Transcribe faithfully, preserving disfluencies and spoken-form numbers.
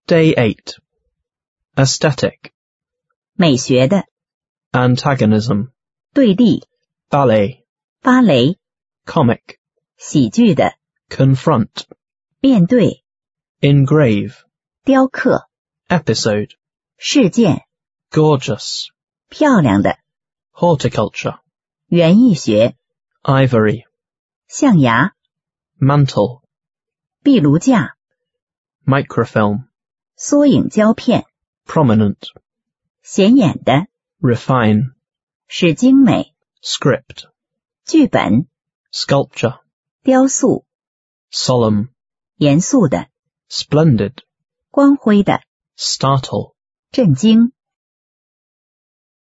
Day eight. Aesthetic. 美学的 Antagonism. 对立 Ballet. 芭蕾 Comic. 喜剧的 Confront. 面对 Engrave. 雕刻 Episode. 事件 Gorgeous. 漂亮的 Horticulture. 园艺学 Ivory. 象牙 Mantle. 壁炉架 Microfilm. 缩影胶片 Prominent. 显眼的 Refine. 使精美 Script. 剧本 Sculpture. 雕塑 Solemn. 严肃的 Splendid. 光辉的 Startle. 震惊